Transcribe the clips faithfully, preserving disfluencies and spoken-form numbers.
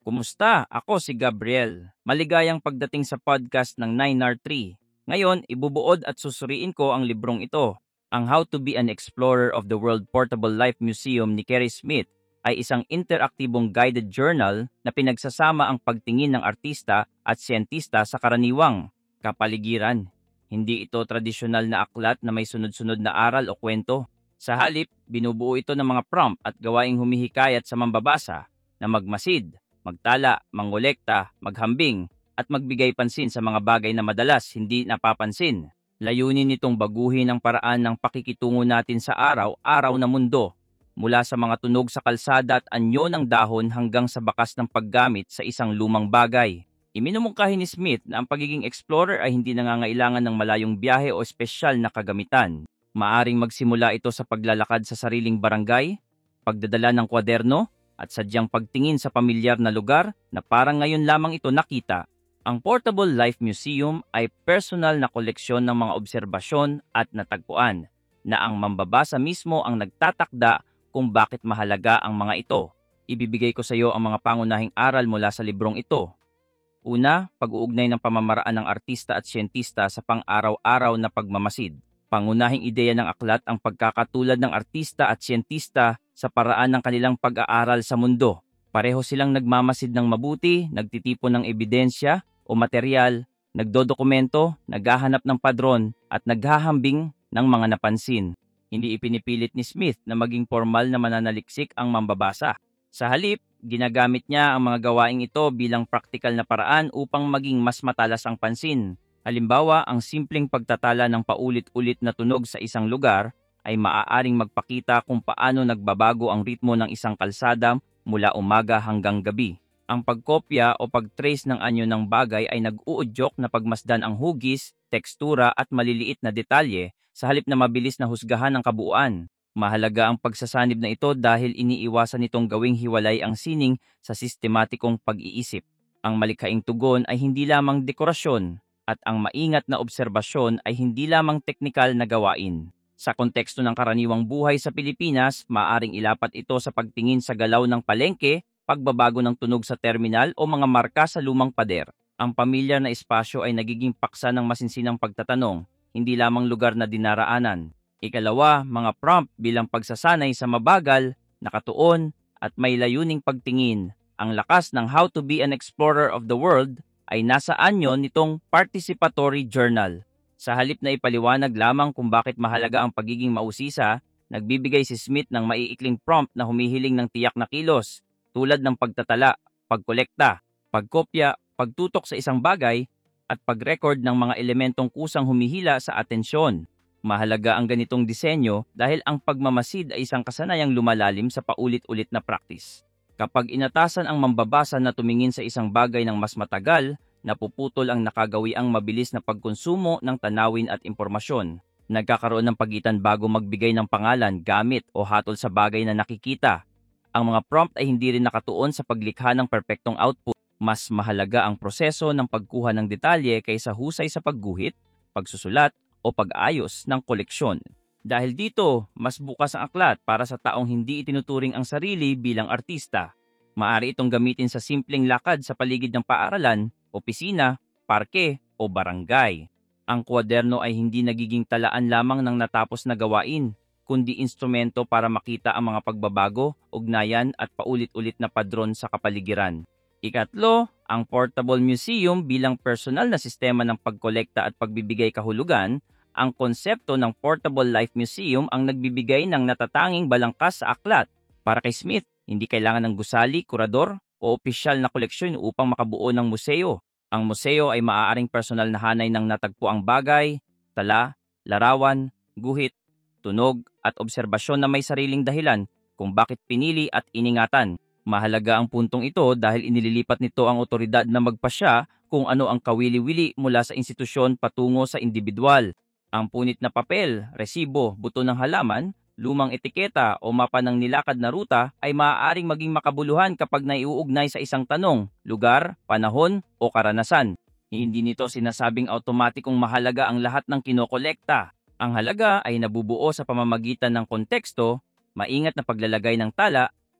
Kumusta? Ako si Gabriel. Maligayang pagdating sa podcast ng nine R three. Ngayon, ibubuod at susuriin ko ang librong ito. Ang How to be an Explorer of the World Portable Life Museum ni Kerry Smith ay isang interaktibong guided journal na pinagsasama ang pagtingin ng artista at siyentista sa karaniwang kapaligiran. Hindi ito tradisyonal na aklat na may sunod-sunod na aral o kwento. Sa halip, binubuo ito ng mga prompt at gawaing humihikayat sa mambabasa na magmasid, magtala, mangolekta, maghambing, at magbigay pansin sa mga bagay na madalas hindi napapansin. Layunin nitong baguhin ang paraan ng pakikitungo natin sa araw-araw na mundo, mula sa mga tunog sa kalsada at anyo ng dahon hanggang sa bakas ng paggamit sa isang lumang bagay. Iminumungkahi ni Smith na ang pagiging explorer ay hindi nangangailangan ng malayong biyahe o espesyal na kagamitan. Maaring magsimula ito sa paglalakad sa sariling barangay, pagdadala ng kwaderno, at sadyang pagtingin sa pamilyar na lugar na parang ngayon lamang ito nakita. Ang Portable Life Museum ay personal na koleksyon ng mga obserbasyon at natagpuan na ang mambabasa mismo ang nagtatakda kung bakit mahalaga ang mga ito. Ibibigay ko sa iyo ang mga pangunahing aral mula sa librong ito. Una, pag-uugnay ng pamamaraan ng artista at siyentista sa pang-araw-araw na pagmamasid. Pangunahing ideya ng aklat ang pagkakatulad ng artista at siyentista sa paraan ng kanilang pag-aaral sa mundo. Pareho silang nagmamasid ng mabuti, nagtitipon ng ebidensya o material, nagdodokumento, naghahanap ng padron, at naghahambing ng mga napansin. Hindi ipinipilit ni Smith na maging formal na mananaliksik ang mambabasa. Sa halip, ginagamit niya ang mga gawaing ito bilang praktikal na paraan upang maging mas matalas ang pansin. Halimbawa, ang simpleng pagtatala ng paulit-ulit na tunog sa isang lugar ay maaaring magpakita kung paano nagbabago ang ritmo ng isang kalsada mula umaga hanggang gabi. Ang pagkopya o pag-trace ng anyo ng bagay ay nag-uudyok na pagmasdan ang hugis, tekstura at maliliit na detalye sa halip na mabilis na husgahan ang kabuuan. Mahalaga ang pagsasanib na ito dahil iniiwasan nitong gawing hiwalay ang sining sa sistematikong pag-iisip. Ang malikhaing tugon ay hindi lamang dekorasyon, at ang maingat na obserbasyon ay hindi lamang teknikal na gawain. Sa konteksto ng karaniwang buhay sa Pilipinas, maaring ilapat ito sa pagtingin sa galaw ng palengke, pagbabago ng tunog sa terminal o mga marka sa lumang pader. Ang pamilyar na espasyo ay nagiging paksa ng masinsinang pagtatanong, hindi lamang lugar na dinaraanan. Ikalawa, mga prompt bilang pagsasanay sa mabagal, nakatuon, at may layuning pagtingin. Ang lakas ng How to be an Explorer of the World ay nasa anyo nitong participatory journal. Sa halip na ipaliwanag lamang kung bakit mahalaga ang pagiging mausisa, nagbibigay si Smith ng maiikling prompt na humihiling ng tiyak na kilos, tulad ng pagtatala, pagkolekta, pagkopya, pagtutok sa isang bagay, at pag-record ng mga elementong kusang humihila sa atensyon. Mahalaga ang ganitong disenyo dahil ang pagmamasid ay isang kasanayang lumalalim sa paulit-ulit na practice. Kapag inatasan ang mambabasa na tumingin sa isang bagay ng mas matagal, napuputol ang nakagawiang mabilis na pagkonsumo ng tanawin at impormasyon. Nagkakaroon ng pagitan bago magbigay ng pangalan, gamit o hatol sa bagay na nakikita. Ang mga prompt ay hindi rin nakatuon sa paglikha ng perpektong output. Mas mahalaga ang proseso ng pagkuha ng detalye kaysa husay sa pagguhit, pagsusulat o pag-ayos ng koleksyon. Dahil dito, mas bukas ang aklat para sa taong hindi itinuturing ang sarili bilang artista. Maaari itong gamitin sa simpleng lakad sa paligid ng paaralan, opisina, parke o barangay. Ang kwaderno ay hindi nagiging talaan lamang ng natapos na gawain, kundi instrumento para makita ang mga pagbabago, ugnayan at paulit-ulit na padron sa kapaligiran. Ikatlo, ang Portable Museum bilang personal na sistema ng pagkolekta at pagbibigay kahulugan. Ang konsepto ng Portable Life Museum ang nagbibigay ng natatanging balangkas sa aklat. Para kay Smith, hindi kailangan ng gusali, kurador o opisyal na koleksyon upang makabuo ng museo. Ang museo ay maaaring personal na hanay ng natagpuang bagay, tala, larawan, guhit, tunog at obserbasyon na may sariling dahilan kung bakit pinili at iningatan. Mahalaga ang puntong ito dahil inililipat nito ang otoridad na magpasya kung ano ang kawili-wili mula sa institusyon patungo sa individual. Ang punit na papel, resibo, buto ng halaman, lumang etiketa o mapa ng nilakad na ruta ay maaaring maging makabuluhan kapag naiuugnay sa isang tanong, lugar, panahon o karanasan. Hindi nito sinasabing automatikong mahalaga ang lahat ng kinokolekta. Ang halaga ay nabubuo sa pamamagitan ng konteksto, maingat na paglalagay ng tala,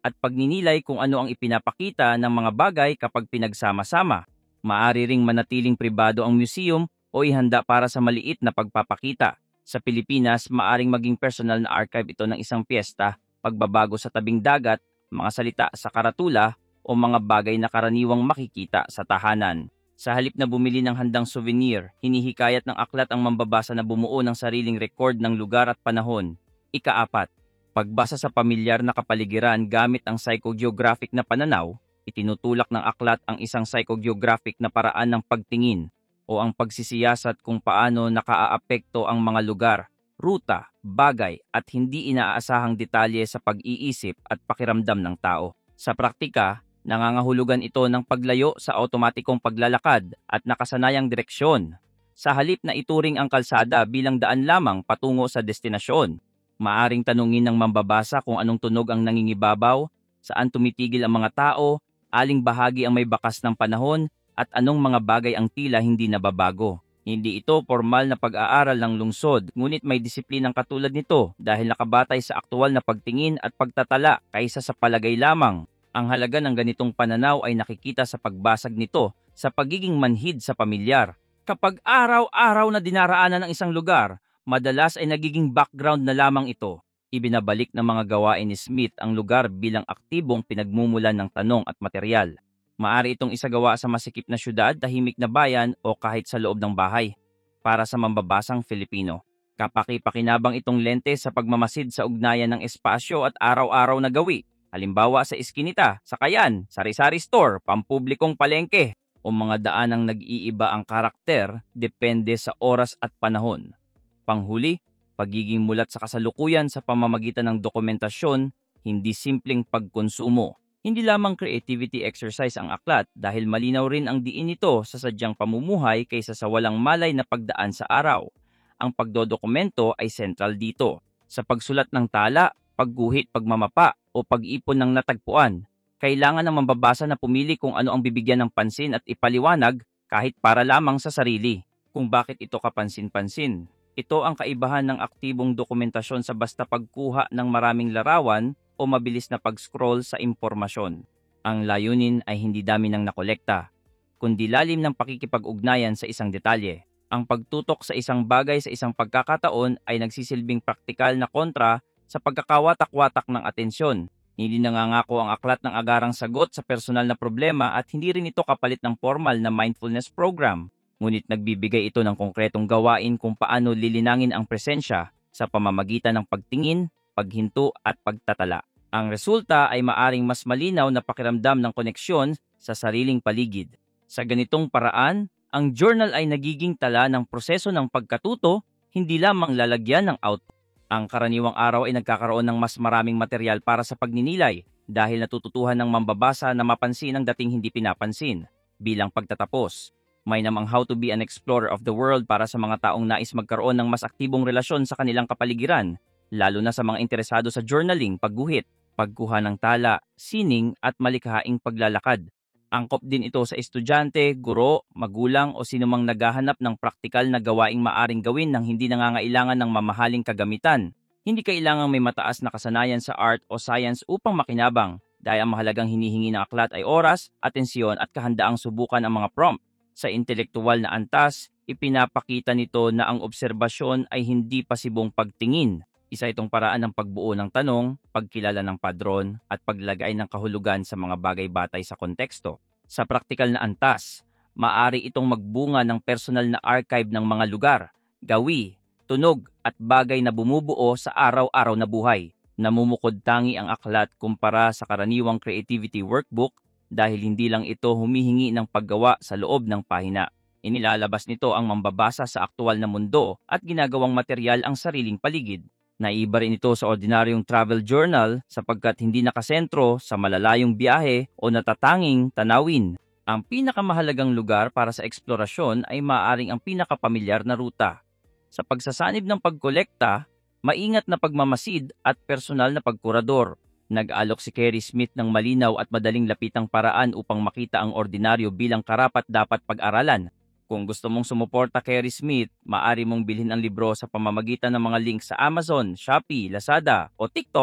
at pagninilay kung ano ang ipinapakita ng mga bagay kapag pinagsama-sama. Maari ring manatiling pribado ang museum o ihanda para sa maliit na pagpapakita. Sa Pilipinas, maaring maging personal na archive ito ng isang piyesta, pagbabago sa tabing dagat, mga salita sa karatula, o mga bagay na karaniwang makikita sa tahanan. Sa halip na bumili ng handang souvenir, hinihikayat ng aklat ang mambabasa na bumuo ng sariling record ng lugar at panahon. Ikaapat, pagbasa sa pamilyar na kapaligiran gamit ang psychogeographic na pananaw, itinutulak ng aklat ang isang psychogeographic na paraan ng pagtingin o ang pagsisiyasat kung paano nakaaapekto ang mga lugar, ruta, bagay at hindi inaasahang detalye sa pag-iisip at pakiramdam ng tao. Sa praktika, nangangahulugan ito ng paglayo sa automatikong paglalakad at nakasanayang direksyon. Sa halip na ituring ang kalsada bilang daan lamang patungo sa destinasyon, maaring tanungin ng mambabasa kung anong tunog ang nangingibabaw, saan tumitigil ang mga tao, aling bahagi ang may bakas ng panahon, at anong mga bagay ang tila hindi nababago. Hindi ito formal na pag-aaral ng lungsod, ngunit may disiplinang katulad nito dahil nakabatay sa aktual na pagtingin at pagtatala kaysa sa palagay lamang. Ang halaga ng ganitong pananaw ay nakikita sa pagbasag nito sa pagiging manhid sa pamilyar. Kapag araw-araw na dinaraanan ng isang lugar, madalas ay nagiging background na lamang ito. Ibinabalik ng mga gawain ni Smith ang lugar bilang aktibong pinagmumulan ng tanong at materyal. Maari itong isagawa sa masikip na syudad, tahimik na bayan o kahit sa loob ng bahay. Para sa mambabasang Filipino, kapaki-pakinabang itong lente sa pagmamasid sa ugnayan ng espasyo at araw-araw na gawi. Halimbawa sa iskinita, sakayan, sari-sari store, pampublikong palengke, o mga daanang nag-iiba ang karakter depende sa oras at panahon. Panghuli, pagiging mulat sa kasalukuyan sa pamamagitan ng dokumentasyon, hindi simpleng pagkonsumo. Hindi lamang creativity exercise ang aklat dahil malinaw rin ang diin nito sa sadyang pamumuhay kaysa sa walang malay na pagdaan sa araw. Ang pagdodokumento ay sentral dito. Sa pagsulat ng tala, pagguhit, pagmamapa, o pag-ipon ng natagpuan, kailangan ng mambabasa na pumili kung ano ang bibigyan ng pansin at ipaliwanag kahit para lamang sa sarili. Kung bakit ito kapansin-pansin. Ito ang kaibahan ng aktibong dokumentasyon sa basta pagkuha ng maraming larawan o mabilis na pag-scroll sa impormasyon. Ang layunin ay hindi dami ng nakolekta, kundi lalim ng pakikipag-ugnayan sa isang detalye. Ang pagtutok sa isang bagay sa isang pagkakataon ay nagsisilbing praktikal na kontra sa pagkakawatak-watak ng atensyon. Hindi nangangako ang aklat ng agarang sagot sa personal na problema at hindi rin ito kapalit ng formal na mindfulness program. Ngunit nagbibigay ito ng konkretong gawain kung paano lilinangin ang presensya sa pamamagitan ng pagtingin, paghinto at pagtatala. Ang resulta ay maaring mas malinaw na pakiramdam ng koneksyon sa sariling paligid. Sa ganitong paraan, ang journal ay nagiging tala ng proseso ng pagkatuto, hindi lamang lalagyan ng output. Ang karaniwang araw ay nagkakaroon ng mas maraming material para sa pagninilay dahil natututuhan ng mambabasa na mapansin ang dating hindi pinapansin. Bilang pagtatapos, may namang How to be an Explorer of the World para sa mga taong nais magkaroon ng mas aktibong relasyon sa kanilang kapaligiran, lalo na sa mga interesado sa journaling, pagguhit, pagkuha ng tala, sining at malikhaing paglalakad. Angkop din ito sa estudyante, guro, magulang o sinumang naghahanap ng praktikal na gawaing maaring gawin nang hindi nangangailangan ng mamahaling kagamitan. Hindi kailangang may mataas na kasanayan sa art o science upang makinabang, dahil ang mahalagang hinihingi ng aklat ay oras, atensyon at kahandaang subukan ang mga prompt. Sa intelektuwal na antas, ipinapakita nito na ang obserbasyon ay hindi pasibong pagtingin. Isa itong paraan ng pagbuo ng tanong, pagkilala ng padron, at paglagay ng kahulugan sa mga bagay batay sa konteksto. Sa praktikal na antas, maaari itong magbunga ng personal na archive ng mga lugar, gawi, tunog, at bagay na bumubuo sa araw-araw na buhay. Namumukod tangi ang aklat kumpara sa karaniwang creativity workbook dahil hindi lang ito humihingi ng paggawa sa loob ng pahina. Inilalabas nito ang mambabasa sa aktual na mundo at ginagawang material ang sariling paligid. Naiba rin ito sa ordinaryong travel journal sapagkat hindi nakasentro sa malalayong biyahe o natatanging tanawin. Ang pinakamahalagang lugar para sa eksplorasyon ay maaaring ang pinakapamilyar na ruta. Sa pagsasanib ng pagkolekta, maingat na pagmamasid at personal na pagkurador. Nag-alok si Kerry Smith ng malinaw at madaling lapitang paraan upang makita ang ordinaryo bilang karapat-dapat pag-aralan. Kung gusto mong sumuporta kay Kerry Smith, maaari mong bilhin ang libro sa pamamagitan ng mga links sa Amazon, Shopee, Lazada o TikTok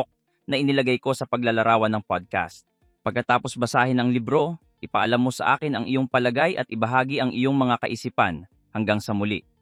na inilagay ko sa paglalarawan ng podcast. Pagkatapos basahin ang libro, ipaalam mo sa akin ang iyong palagay at ibahagi ang iyong mga kaisipan. Hanggang sa muli.